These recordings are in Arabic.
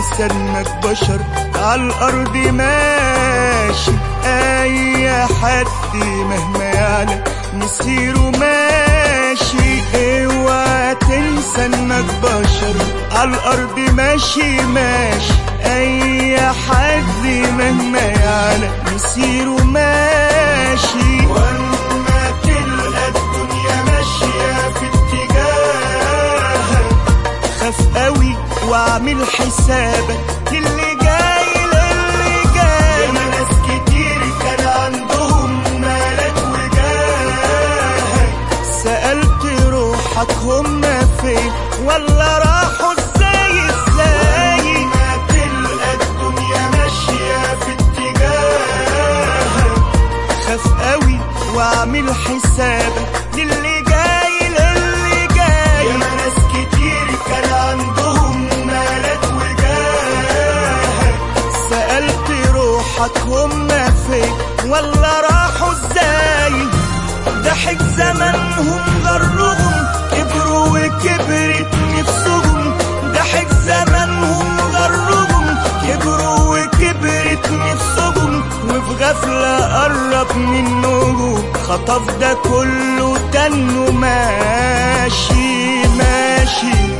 تنسى انك بشر عالارض ماشي. اي حد مهما يعلى مسيره ماشي. اوعى تنسى انك بشر عالارض ماشي ماشي. اي حد مهما يعلى مسيره ماشي. واما تلقى الدنيا ماشية في اتجاهك خاف قوي واعمل حسابك للي جاي للي جاي. ياما ناس كتير كان عندهم مالك وجاهك سألت روحك هما فين ولا راحوا ازاي ازاي. واما تلقى الدنيا ماشية في اتجاهك خاف قوي واعمل حسابك للي جاي للي جاي. ياما ناس كتير كان عندهم مالك وجاهك سألت روحك هما فين ولا راحوا ازاي. ضحك زمنهم غرهم كبروا وكبرت نفسهم. ضحك زمنهم غرهم كبروا وكبرت نفسهم. وفي غفلة قرب منهم خطف ده كله تنه ماشي ماشي.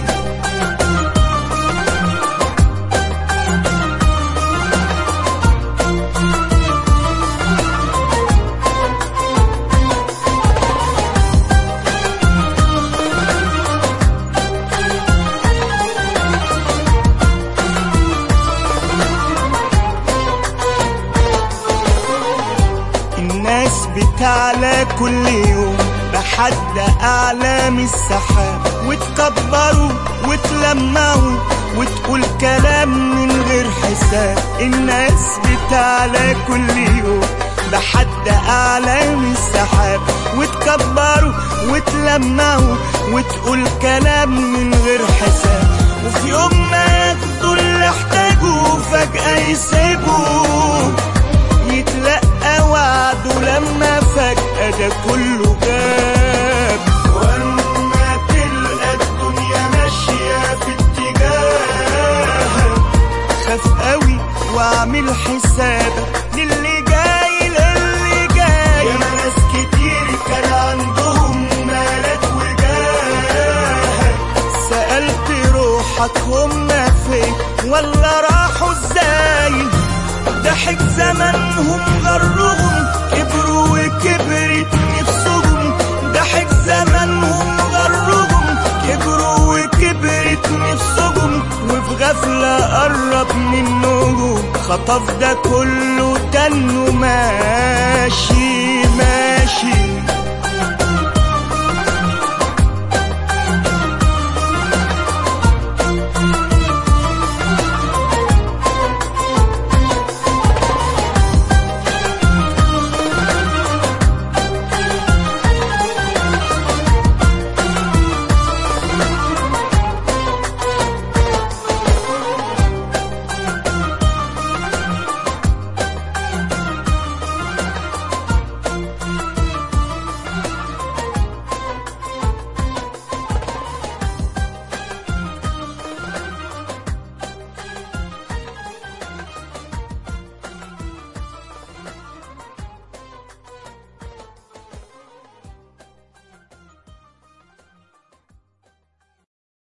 الناس بتعلى كل يوم بحد أعلى من السحاب وتكبروا وتلمعوا وتقول كلام من غير حساب. الناس بتعلى كل يوم بحد أعلى من السحاب وتكبروا وتلمعوا وتقول كلام من غير حساب. وفي يوم ما ياخدوا اللي احتاجوه فجأة يسيبوه يتلقى وعده لما فجأة ده كله جاب. واما تلقى الدنيا ماشية في اتجاهك خاف قوي واعمل حسابك للي جاي للي جاي. ياما ناس كتير كان عندهم مالك وجاهك سألت روحك هما فين ولا راحوا ازاي. ضحك زمنهم غرهم كبروا وكبرت نفسهم. ضحك زمنهم غرهم كبروا وكبرت نفسهم. وفي غفلة قرب منهم خطف ده كله تنه ماشي ماشي.